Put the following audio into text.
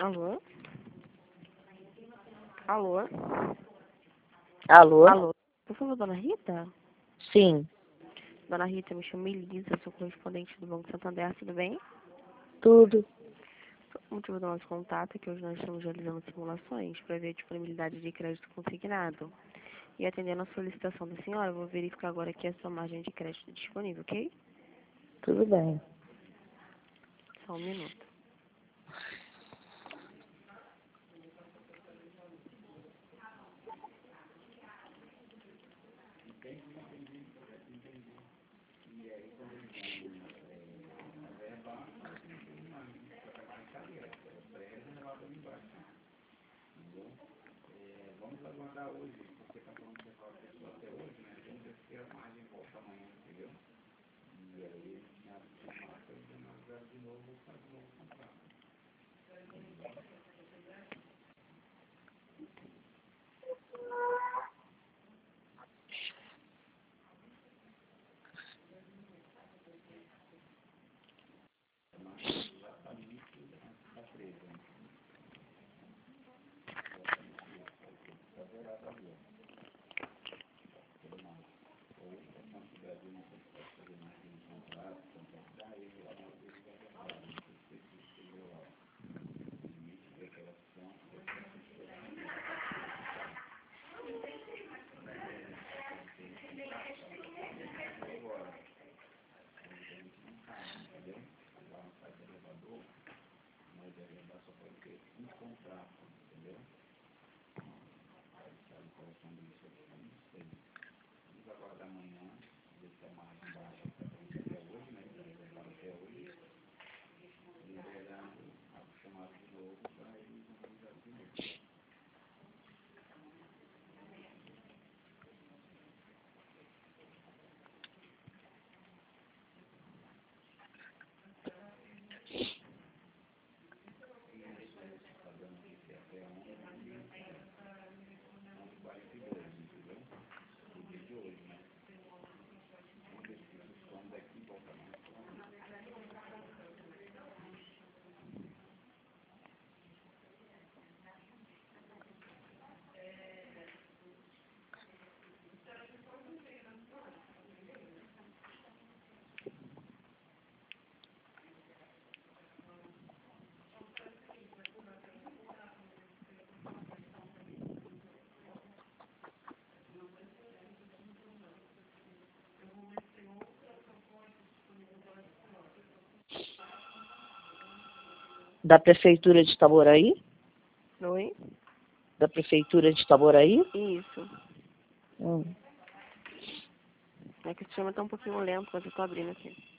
Alô? Alô? Alô? Alô? Por favor, dona Rita? Sim. Dona Rita, me chamo Elisa, sou correspondente do Banco Santander, tudo bem? Tudo. O motivo do nosso contato é que hoje nós estamos realizando simulações para ver a disponibilidade de crédito consignado. E atendendo a solicitação da senhora, eu vou verificar agora aqui a sua margem de crédito disponível, ok? Tudo bem. Só um minuto. Da Prefeitura de Itaboraí? Oi? Da Prefeitura de Itaboraí? Isso. É que o sistema tá um pouquinho lento, mas eu tô abrindo aqui.